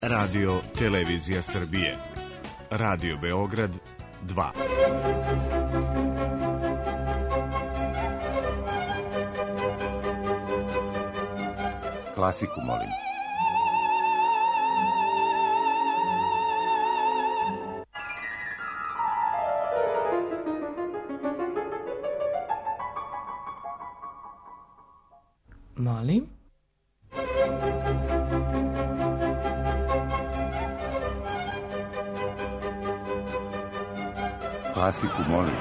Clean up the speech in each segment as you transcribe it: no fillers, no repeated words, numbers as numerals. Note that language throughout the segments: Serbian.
Radio Televizija Srbije. Radio Beograd 2. Klasiku molim. Molim? Klasiku molim.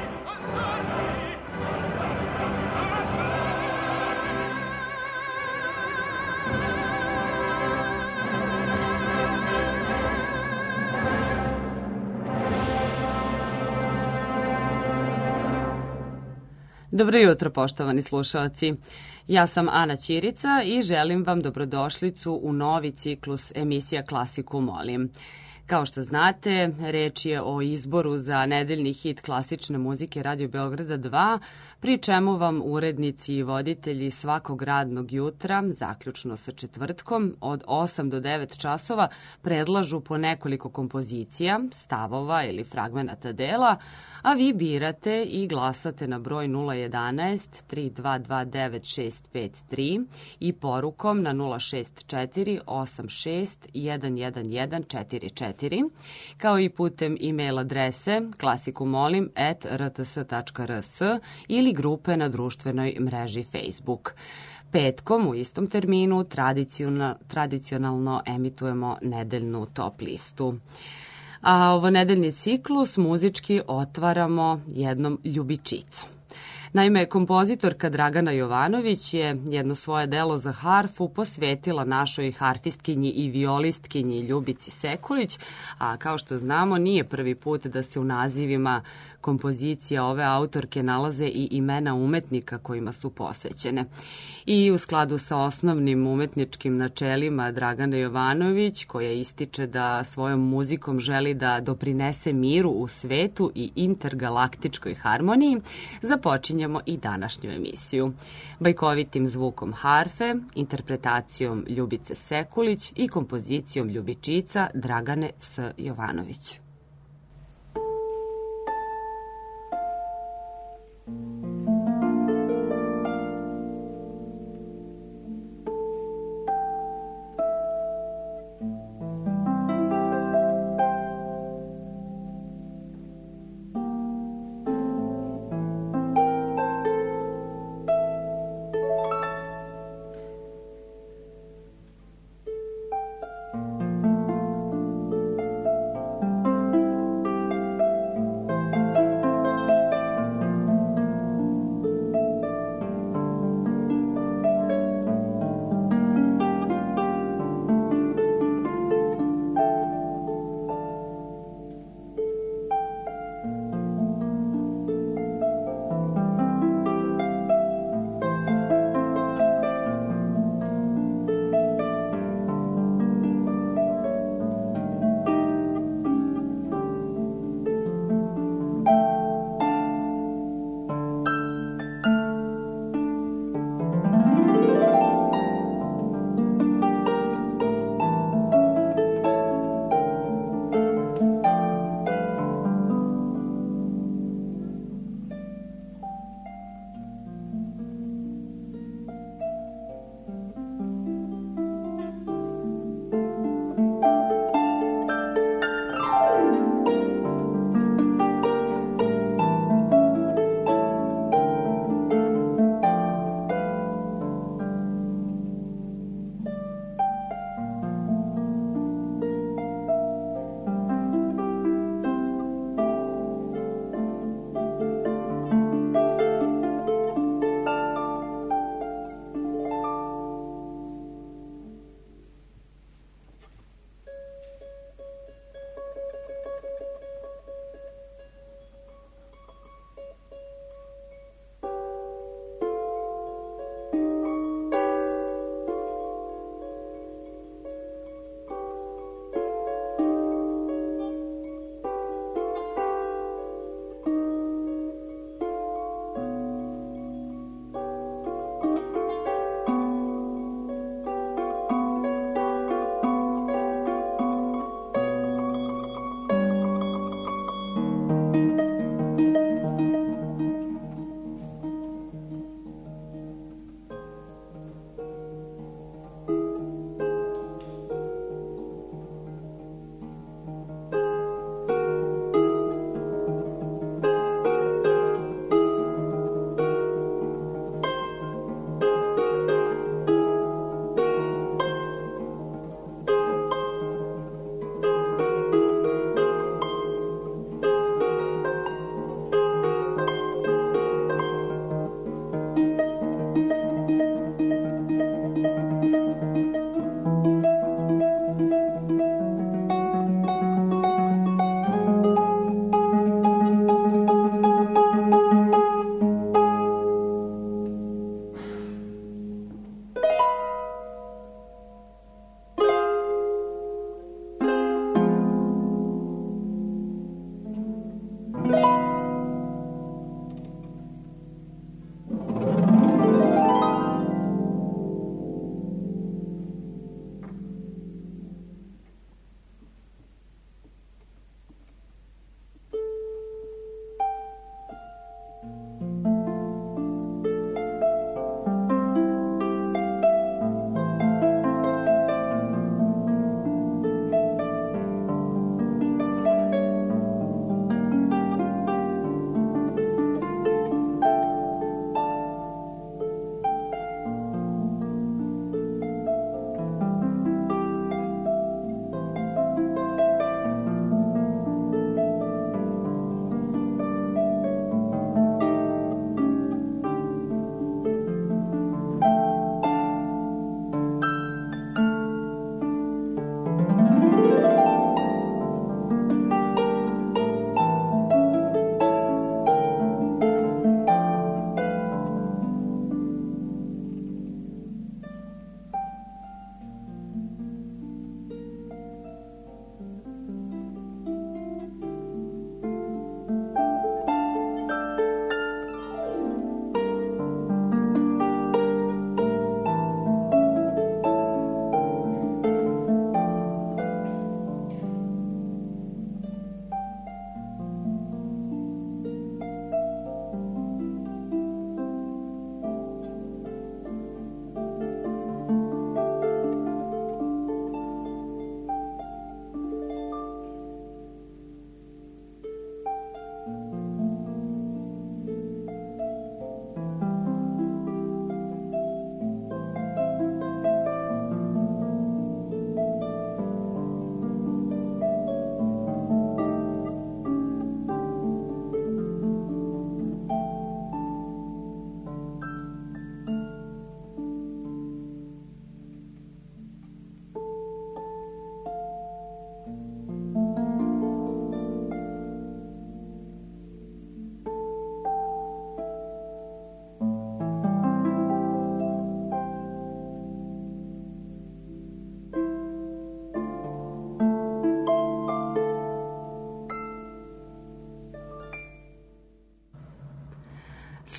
Dobro jutro, poštovani slušalci. Ja sam Ana Ćirica i želim vam dobrodošlicu u novi ciklus emisija Klasiku molim. Kao što znate, reč je o izboru za nedeljni hit klasične muzike Radio Beograda 2, pri čemu vam urednici i voditelji svakog radnog jutra, zaključno sa četvrtkom, od 8 do 9 časova predlažu po nekoliko kompozicija, stavova ili fragmenata dela, a vi birate i glasate na broj 011 3229 653 i porukom na 064 86 111 44, kao i putem e-mail adrese klasikumolim@rts.rs ili grupe na društvenoj mreži Facebook. Petkom u istom terminu tradicionalno emitujemo nedeljnu top listu. A ovo nedeljni ciklus muzički otvaramo jednom ljubičicom. Naime, kompozitorka Dragana Jovanović je jedno svoje delo za harfu posvetila našoj harfistkinji i violistkinji Ljubici Sekulić, a kao što znamo nije prvi put da se u nazivima kompozicija ove autorke nalaze i imena umetnika kojima su posvećene. I u skladu sa osnovnim umetničkim načelima Dragana Jovanović, koja ističe da svojom muzikom želi da doprinese miru u svetu i intergalaktičkoj harmoniji, započinjemo i današnju emisiju. Bajkovitim zvukom harfe, interpretacijom Ljubice Sekulić i kompozicijom Ljubičica Dragane S. Jovanović.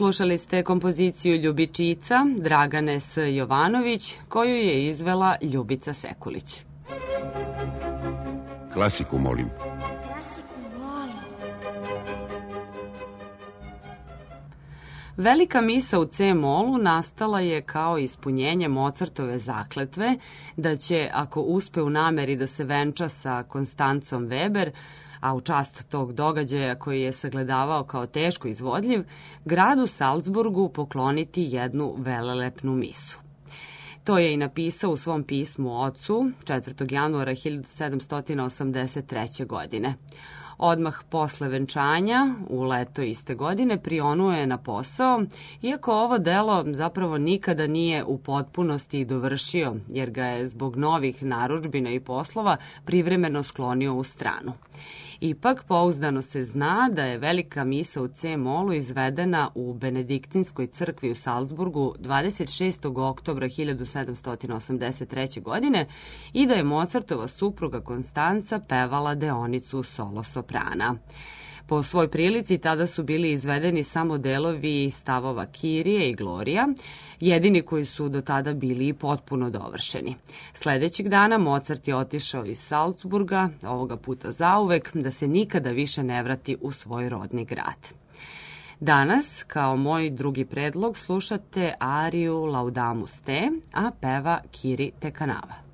Slušali ste kompoziciju Ljubičica Dragane S. Jovanović, koju je izvela Ljubica Sekulić. Klasiku, molim. Velika misa u C-molu nastala je kao ispunjenje Mozartove zakletve da će, ako uspe u nameri da se venča sa Konstancom Weber, a u čast tog događaja koji je sagledavao kao teško izvodljiv, gradu Salzburgu pokloniti jednu velelepnu misu. To je i napisao u svom pismu ocu 4. januara 1783. godine. Odmah posle venčanja, u leto iste godine, prionuo je na posao, iako ovo delo zapravo nikada nije u potpunosti dovršio, jer ga je zbog novih narudžbina i poslova privremeno sklonio u stranu. Ipak, pouzdano se zna da je velika misa u C-molu izvedena u Benediktinskoj crkvi u Salzburgu 26. oktobra 1783. godine i da je Mozartova supruga Konstanca pevala deonicu solo soprana. Po svoj prilici tada su bili izvedeni samo delovi stavova Kirije i Glorija, jedini koji su do tada bili potpuno dovršeni. Sledećeg dana Mozart je otišao iz Salzburga, ovoga puta zauvek, da se nikada više ne vrati u svoj rodni grad. Danas, kao moj drugi predlog, slušate ariju Laudamus Te, a peva Kiri Te Kanava.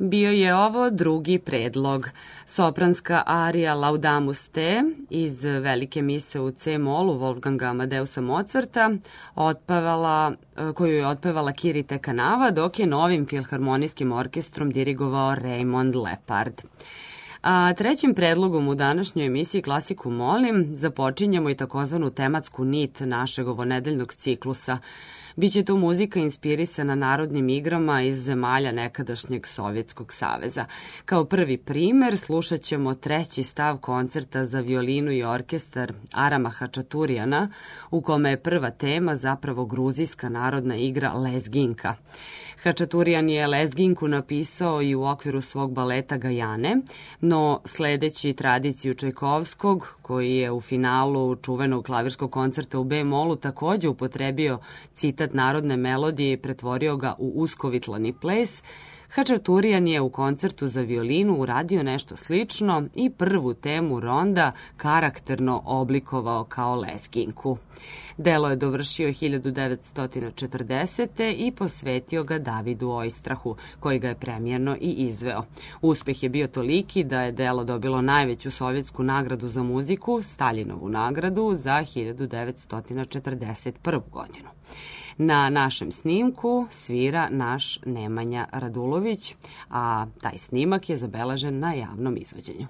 Bio je ovo drugi predlog. Sopranska arija Laudamus Te iz Velike mise u C-molu Wolfganga Amadeusa Mozarta, koju je otpevala Kirite Kanava, dok je novim filharmonijskim orkestrom dirigovao Raymond Lepard. A trećim predlogom u današnjoj emisiji Klasiku molim započinjemo i takozvanu tematsku nit našeg ovonedeljnog ciklusa. Biće to muzika inspirisana narodnim igrama iz zemalja nekadašnjeg Sovjetskog saveza. Kao prvi primer slušat ćemo treći stav koncerta za violinu i orkestar Arama Hačaturijana, u kome je prva tema zapravo gruzijska narodna igra Lezginka. Hačaturijan je Lezginku napisao i u okviru svog baleta Gajane, no sledeći tradiciju Čajkovskog, koji je u finalu čuvenog klavirskog koncerta u B-molu takođe upotrebio citat narodne melodije i pretvorio ga u uskovitlani ples, Hačaturijan je u koncertu za violinu uradio nešto slično i prvu temu ronda karakterno oblikovao kao Lezginku. Delo je dovršio 1940. i posvetio ga Davidu Ojstrahu, koji ga je premijerno i izveo. Uspeh je bio toliki da je delo dobilo najveću sovjetsku nagradu za muziku, Staljinovu nagradu, za 1941. godinu. Na našem snimku svira naš Nemanja Radulović, a taj snimak je zabeležen na javnom izvođenju.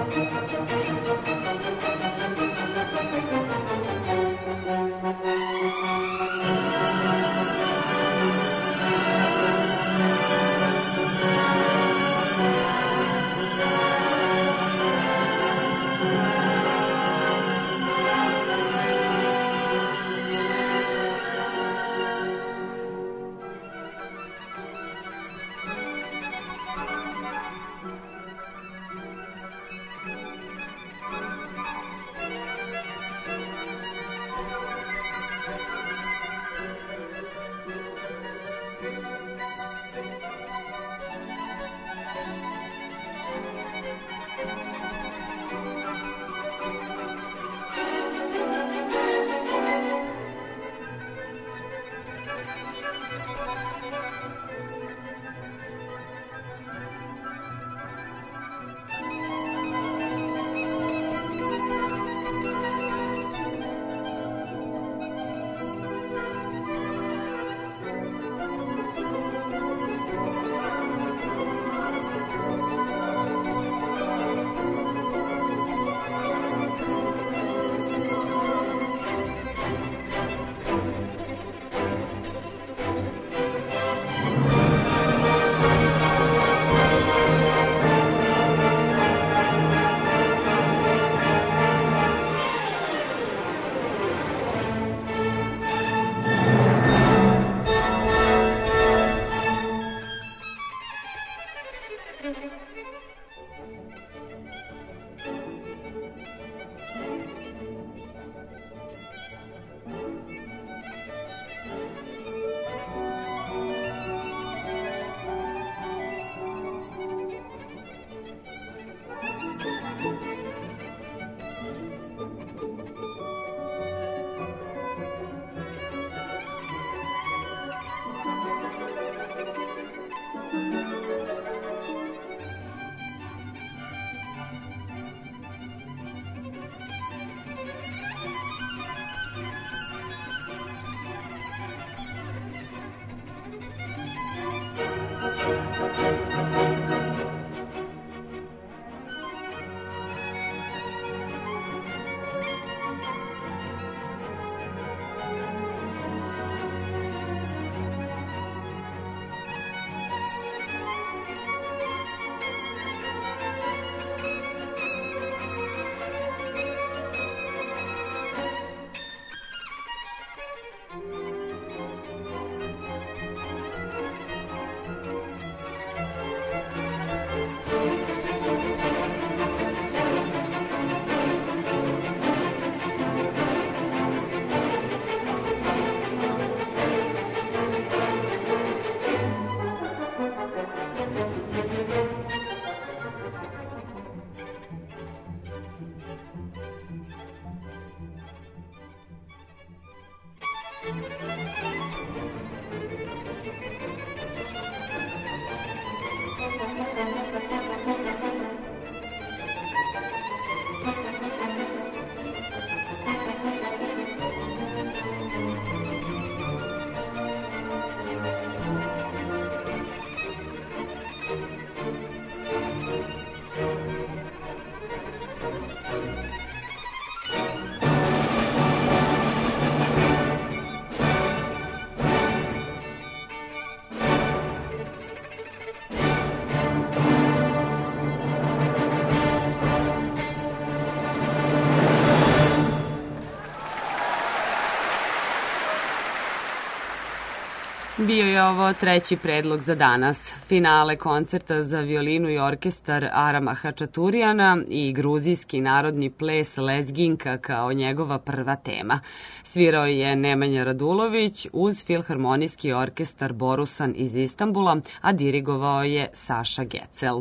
Bio je ovo treći predlog za danas. Finale koncerta za violinu i orkestar Arama Hačaturijana i gruzijski narodni ples Lezginka kao njegova prva tema. Svirao je Nemanja Radulović uz Filharmonijski orkestar Borusan iz Istanbula, a dirigovao je Saša Gecel.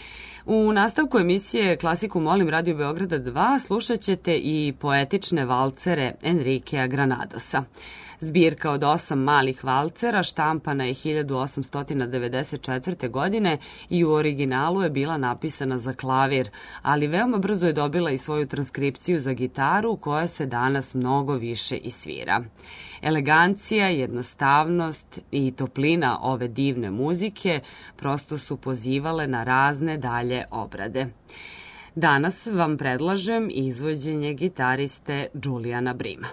U nastavku emisije Klasiku molim Radio Beograda 2 slušat ćete i poetične valcere Enrikea Granadosa. Zbirka od 8 malih valcera štampana je 1894. godine i u originalu je bila napisana za klavir, ali veoma brzo je dobila i svoju transkripciju za gitaru koja se danas mnogo više isvira. Elegancija, jednostavnost i toplina ove divne muzike prosto su pozivale na razne dalje obrade. Danas vam predlažem izvođenje gitariste Juliana Brima.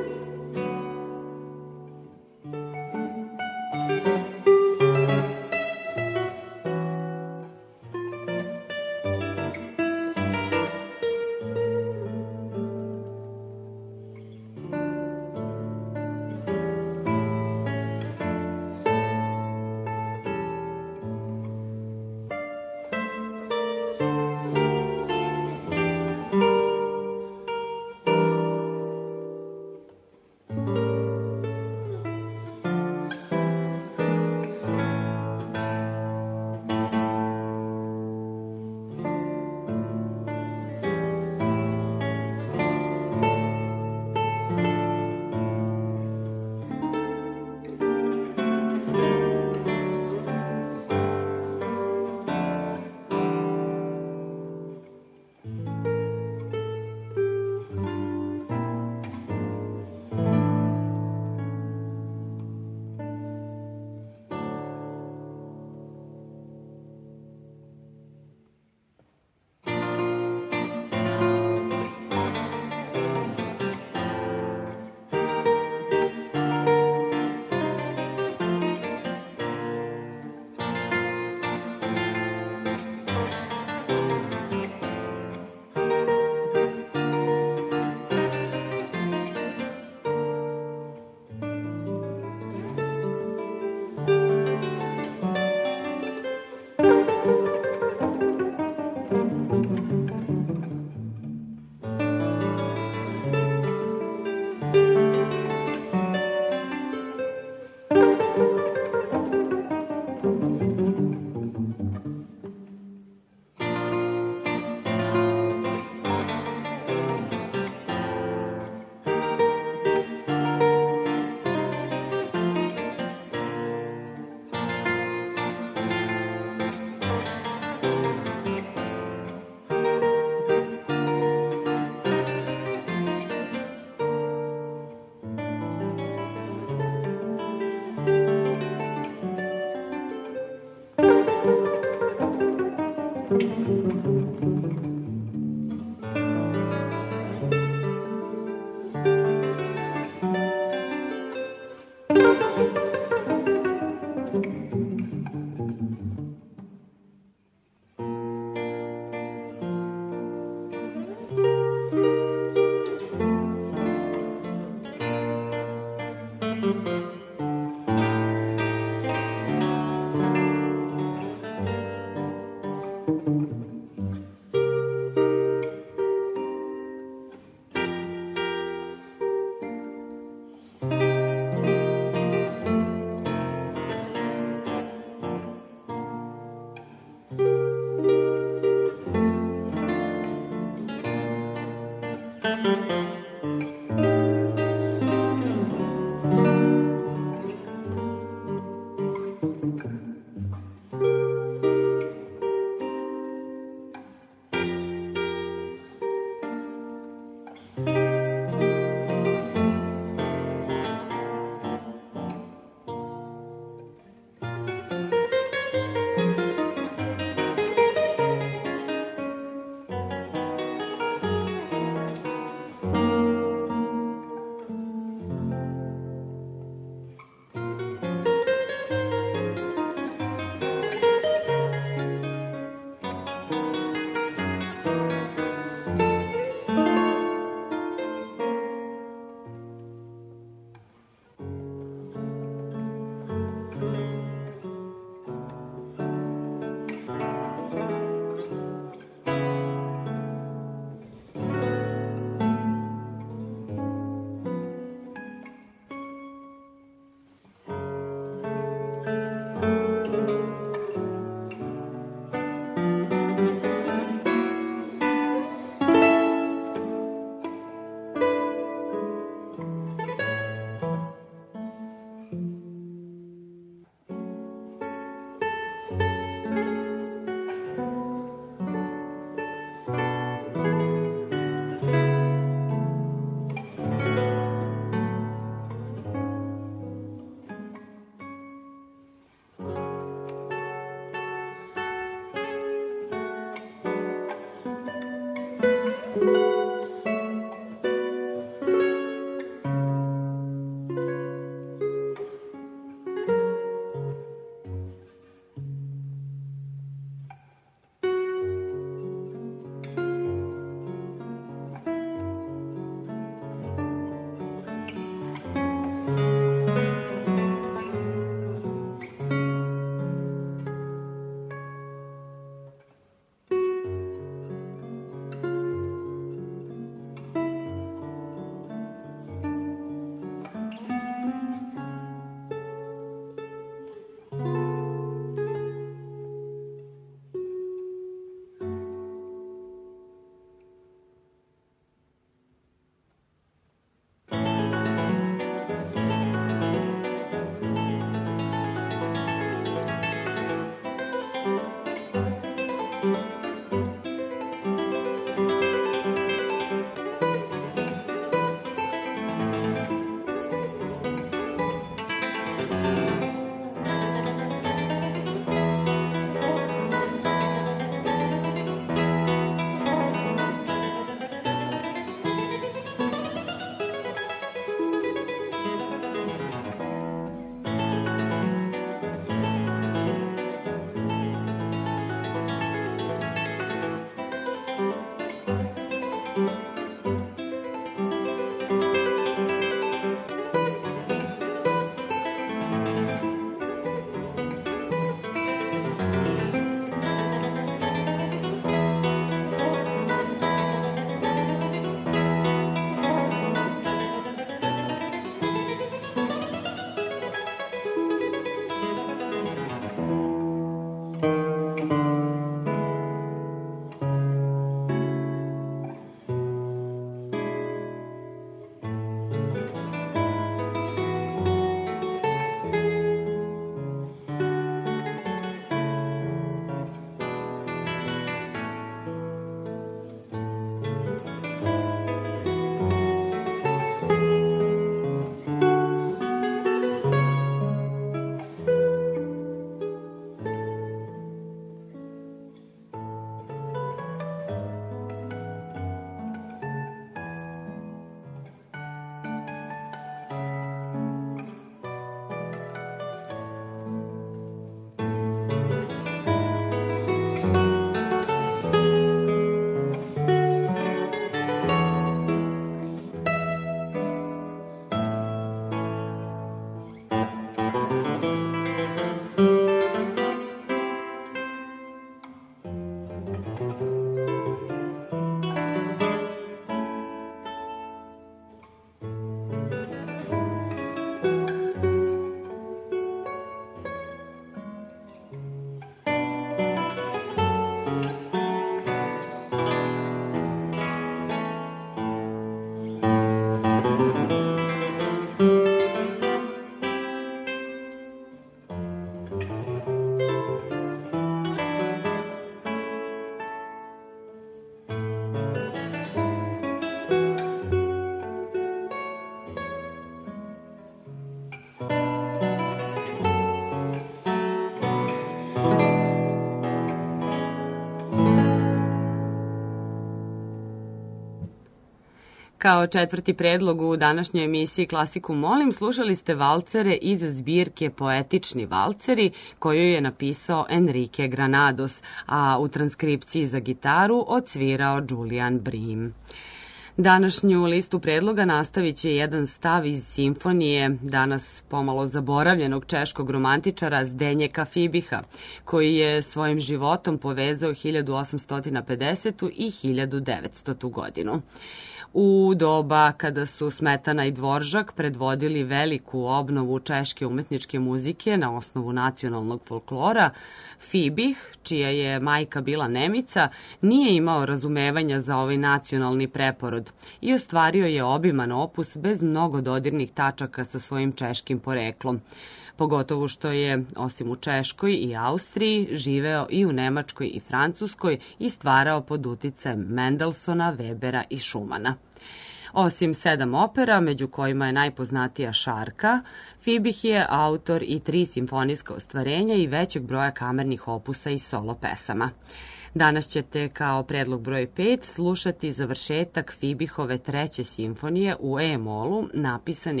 Kao četvrti predlog u današnjoj emisiji Klasiku molim, slušali ste valcere iz zbirke Poetični valceri, koju je napisao Enrique Granados, a u transkripciji za gitaru odsvirao Julian Brim. Današnju listu predloga nastavit će jedan stav iz simfonije danas pomalo zaboravljenog češkog romantičara Zdenjeka Fibiha, koji je svojim životom povezao 1850. i 1900. godinu. U doba kada su Smetana i Dvoržak predvodili veliku obnovu češke umetničke muzike na osnovu nacionalnog folklora, Fibih, čija je majka bila Nemica, nije imao razumevanja za ovaj nacionalni preporod i ostvario je obiman opus bez mnogo dodirnih tačaka sa svojim češkim poreklom. Pogotovo što je, osim u Češkoj i Austriji, živeo i u Nemačkoj i Francuskoj i stvarao pod uticajem Mendelsona, Webera i Schumana. Osim 7 opera, među kojima je najpoznatija Šarka, Fibih je autor i 3 simfonijska ostvarenja i većeg broja kamernih opusa i solo pesama. Danas ćete kao predlog broj 5 slušati završetak Fibihove 3. simfonije u E-molu, napisane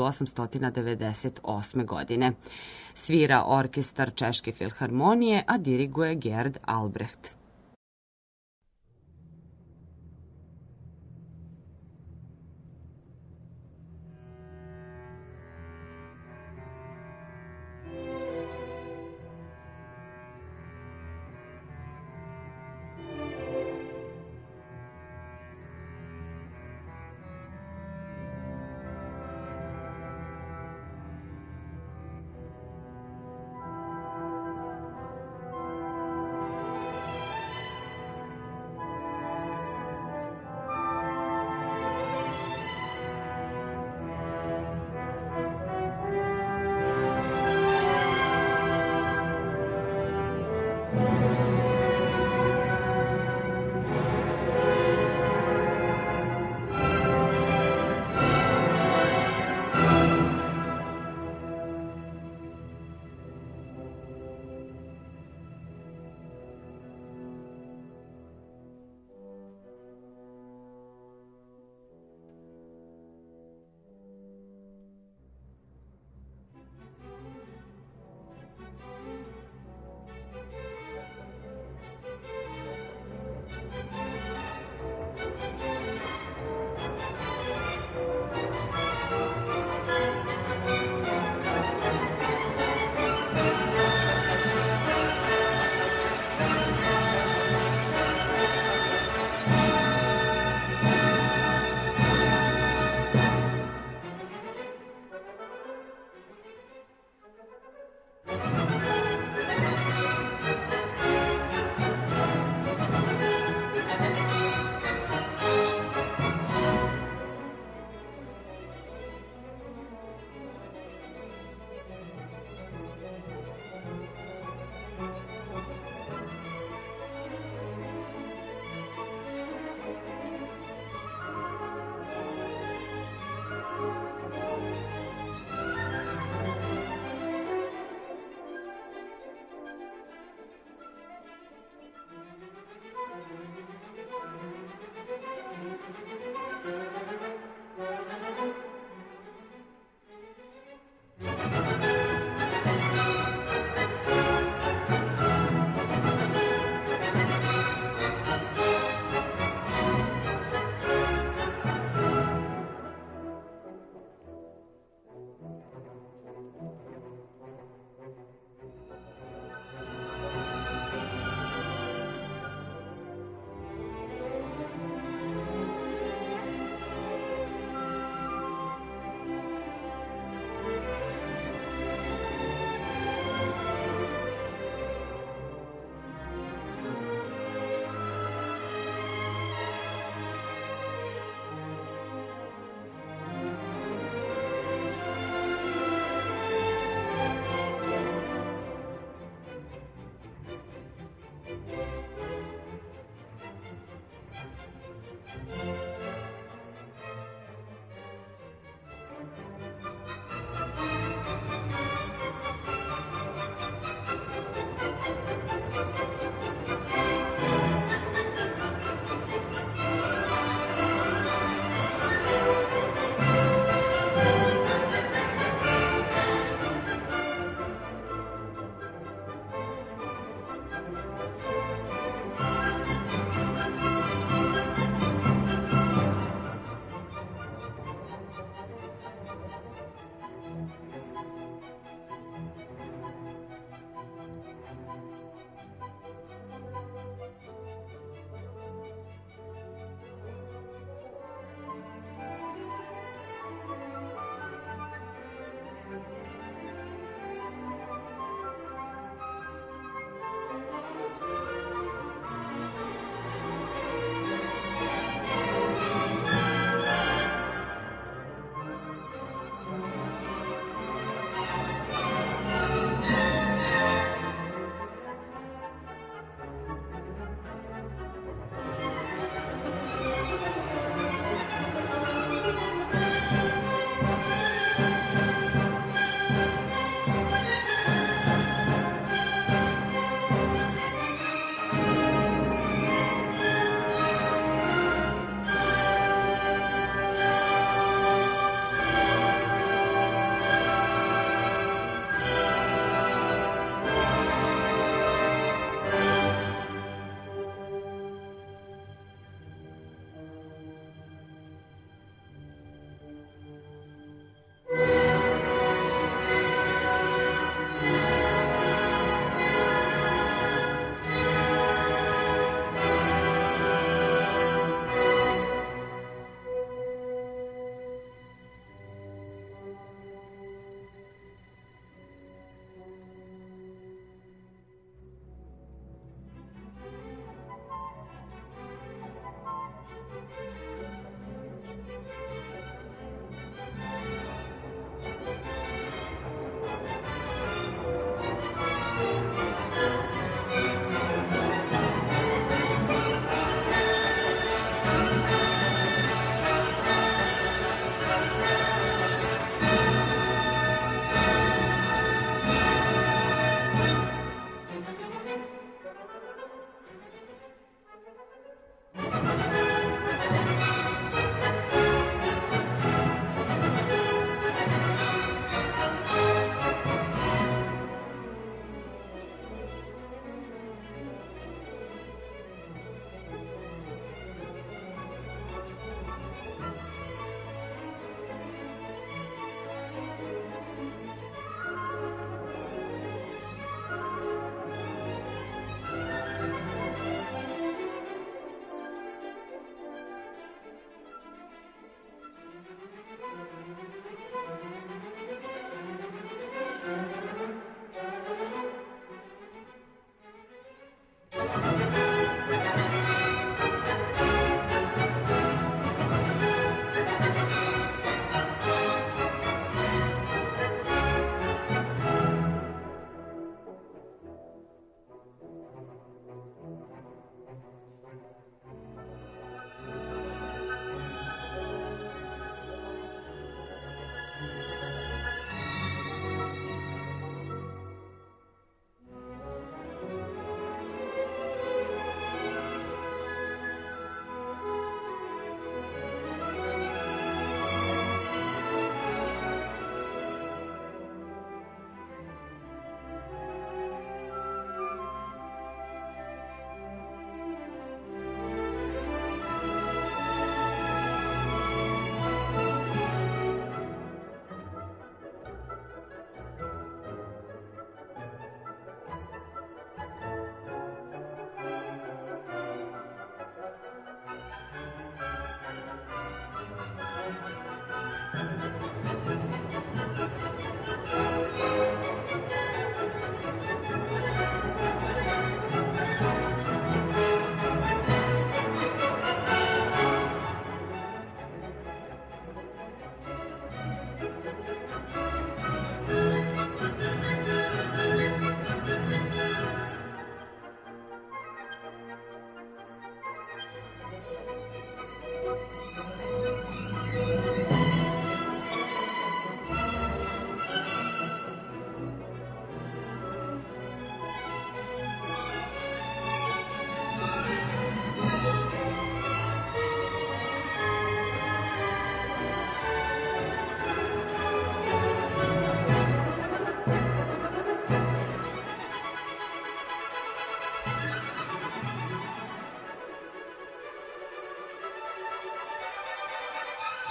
1898. godine. Svira orkestar Češke filharmonije, a diriguje Gerd Albrecht.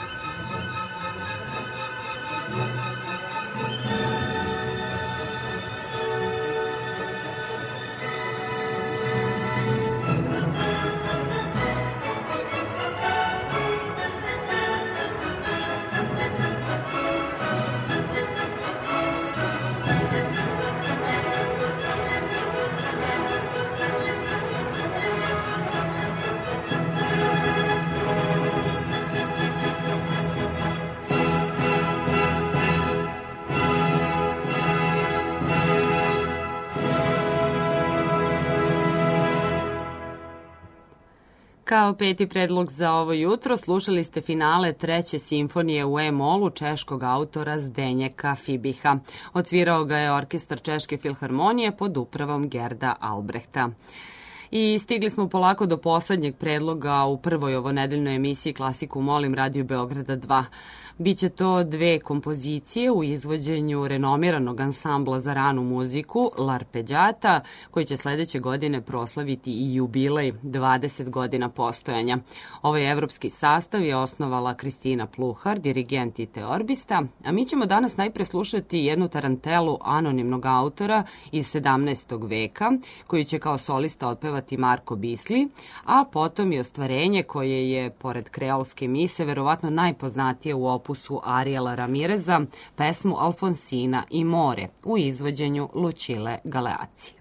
Kao peti predlog za ovo jutro slušali ste finale treće simfonije u E-molu češkog autora Zdenjeka Fibiha. Odsvirao ga je orkestar Češke filharmonije pod upravom Gerda Albrehta. I stigli smo polako do poslednjeg predloga u prvoj ovonedeljnoj emisiji Klasiku molim Radio Beograda 2. Biće to dve kompozicije u izvođenju renomiranog ansambla za ranu muziku L'Arpeggiata, koji će sledeće godine proslaviti i jubilej 20 godina postojanja. Ovaj evropski sastav je osnovala Kristina Pluhar, dirigent i teorbista, a mi ćemo danas najpre slušati jednu tarantelu anonimnog autora iz 17. veka, koji će kao solista otpevati Marko Bisli, a potom i ostvarenje koje je, pored kreolske mise, verovatno najpoznatije u opusu Ariela Ramireza, pesmu Alfonsina i more u izvođenju Lucile Galeaci.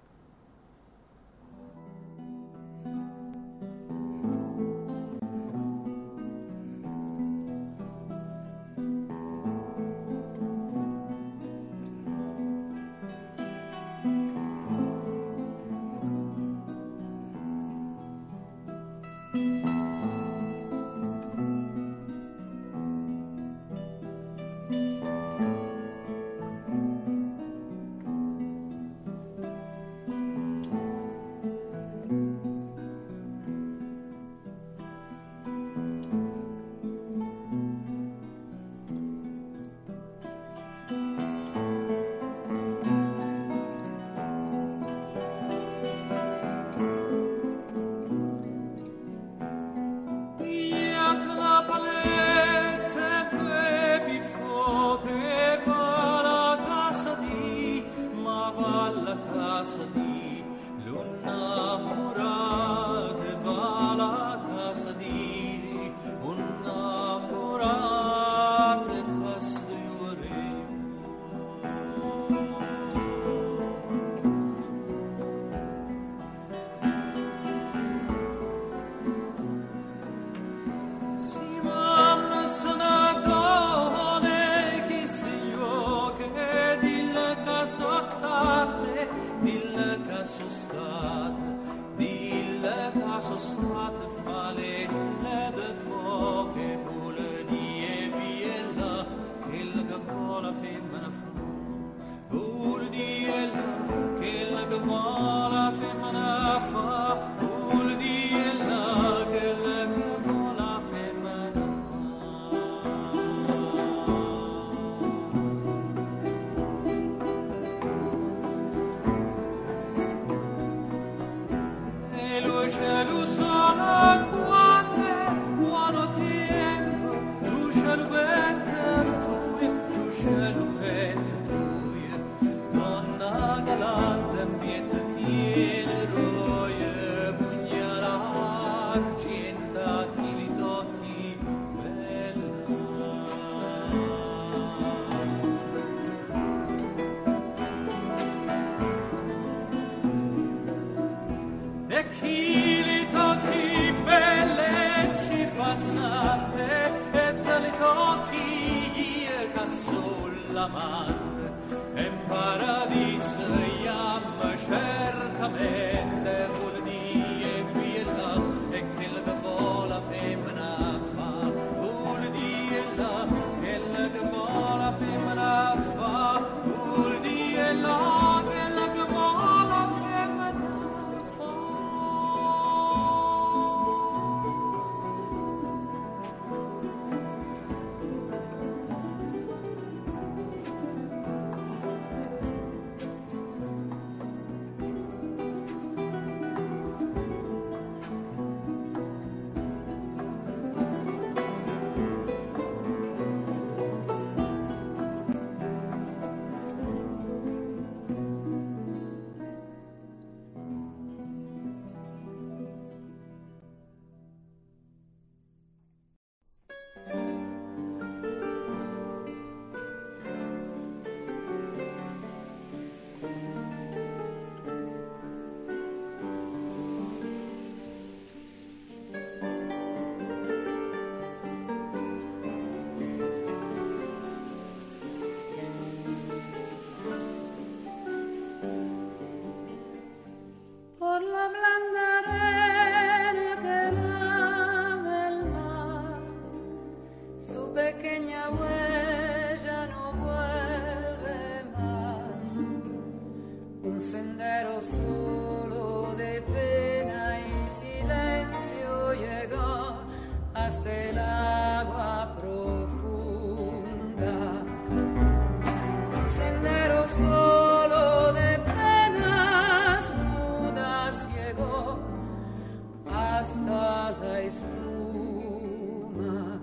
su pequeña huella no vuelve más. Un sendero solo de pena y silencio llegó hasta el agua profunda. Un sendero solo de penas mudas llegó hasta la espuma.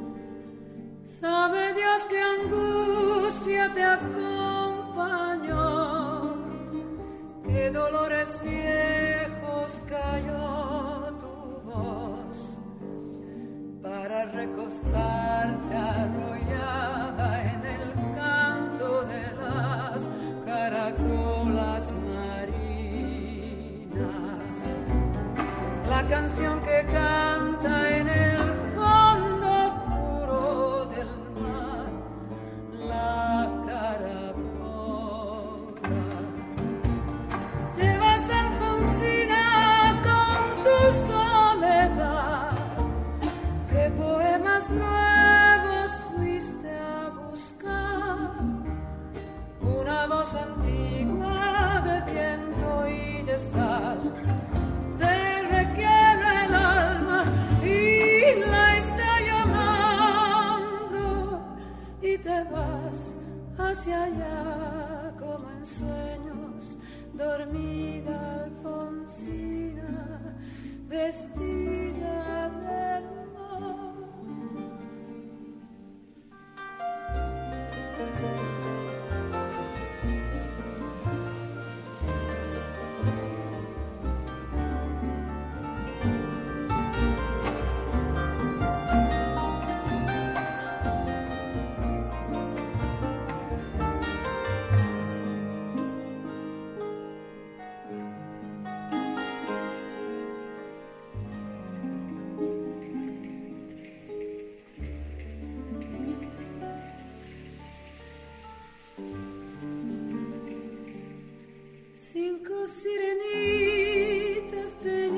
Sabe Dios qué angustia te acompañó, qué dolores viejos cayó tu voz para recostarte arrollada en el canto de las caracolas marinas. La canción que canta en el fondo oscuro del mar, la caracola. Te vas, Alfonsina, con tu soledad. ¿Qué poemas nuevos fuiste a buscar? Una voz antigua de viento y de sal te requiebra el alma y la está llamando, y te vas hacia allá como en sueños, dormida Alfonsina, vestida del mar. Cinco sirenitas te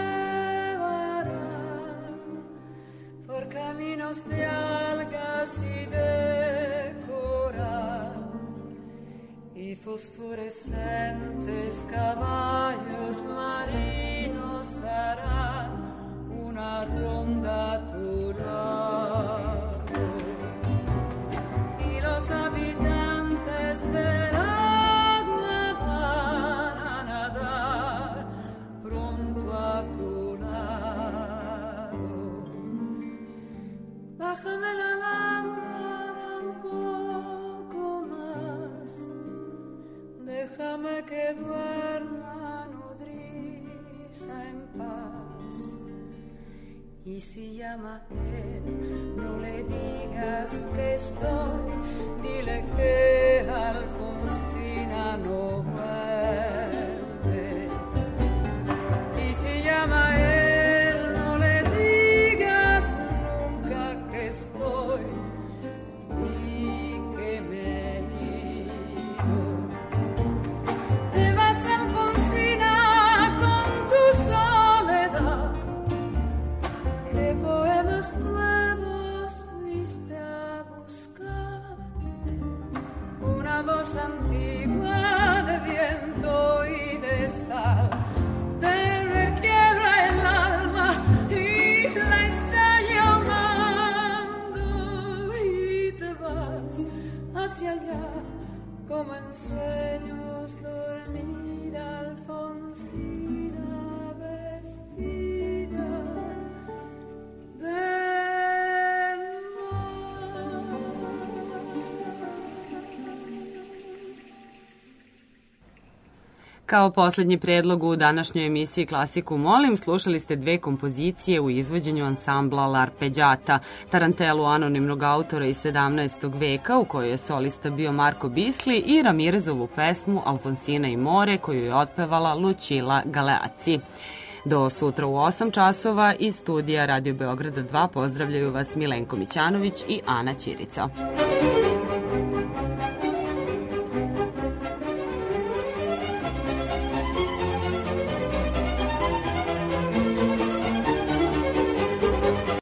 llevarán por caminos de algas y de coral, y fosforescentes caballos marinos harán una ronda a tu lado, y los habitantes del agua van a nadar pronto a tu lado. Bájame la lámpara un poco más, déjame que duerma nodriza en paz. Y si llama él, no le digas que estoy, dile que Alfonsina no vuelve. Y si llama él, no le digas nunca que estoy y que me he ido. Te vas, Alfonsina, con tu soledad. ¿Qué poemas nuevos fuiste a buscar? Una voz antigua de viento y de sal te requiebra el alma y la está llamando, y te vas hacia allá como en sueños, dormida Alfonsina, vestida del mar. Kao poslednji predlog u današnjoj emisiji Klasiku molim, slušali ste dve kompozicije u izvođenju ansambla L'Arpeggiata, tarantelu anonimnog autora iz 17. veka u kojoj je solista bio Marko Bisli, i Ramirezovu pesmu Alfonsina i more koju je otpevala Lucila Galeazzi. Do sutra u 8 časova iz studija Radio Beograda 2 pozdravljaju vas Milenko Mićanović i Ana Ćirica.